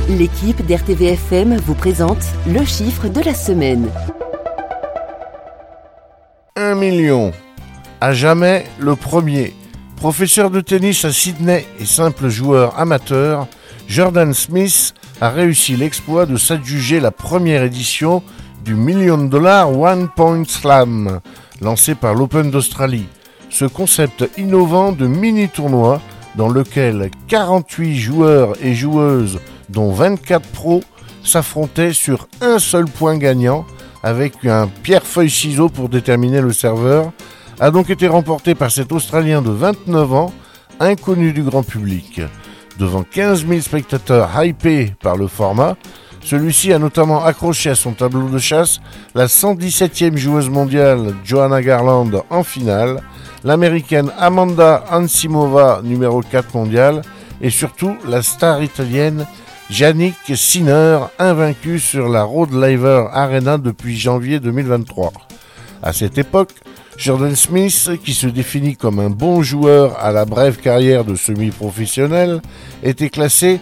L'équipe d'RTVFM vous présente le chiffre de la semaine. 1 million. À jamais le premier. Professeur de tennis à Sydney et simple joueur amateur, Jordan Smith a réussi l'exploit de s'adjuger la première édition du $1 million One Point Slam, lancé par l'Open d'Australie. Ce concept innovant de mini-tournoi dans lequel 48 joueurs et joueuses, dont 24 pros, s'affrontaient sur un seul point gagnant avec un pierre-feuille-ciseau pour déterminer le serveur, a donc été remporté par cet Australien de 29 ans, inconnu du grand public. Devant 15 000 spectateurs hypés par le format, celui-ci a notamment accroché à son tableau de chasse la 117e joueuse mondiale Johanna Garland en finale, l'américaine Amanda Anisimova numéro 4 mondiale et surtout la star italienne Jannik Sinner, invaincue sur la Rod Laver Arena depuis janvier 2023. À cette époque, Jordan Smith, qui se définit comme un bon joueur à la brève carrière de semi-professionnel, était classé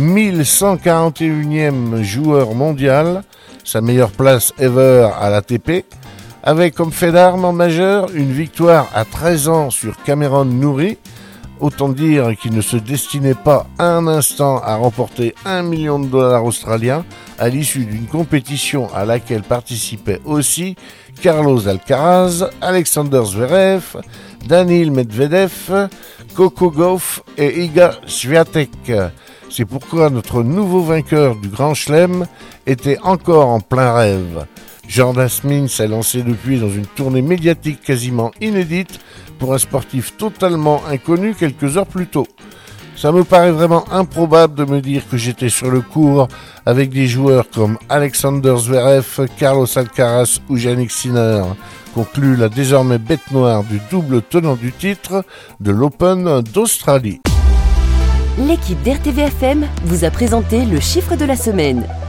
1141e joueur mondial, sa meilleure place ever à l'ATP, avec comme fait d'armes en majeur une victoire à 13 ans sur Cameron Norrie. Autant dire qu'il ne se destinait pas un instant à remporter $1 million australien à l'issue d'une compétition à laquelle participaient aussi Carlos Alcaraz, Alexander Zverev, Daniil Medvedev, Coco Gauff et Iga Swiatek. C'est pourquoi notre nouveau vainqueur du Grand Chelem était encore en plein rêve. Jordan Smith s'est lancé depuis dans une tournée médiatique quasiment inédite pour un sportif totalement inconnu quelques heures plus tôt. Ça me paraît vraiment improbable de me dire que j'étais sur le court avec des joueurs comme Alexander Zverev, Carlos Alcaraz ou Jannik Sinner, conclut la désormais bête noire du double tenant du titre de l'Open d'Australie. L'équipe d'RTVFM vous a présenté le chiffre de la semaine.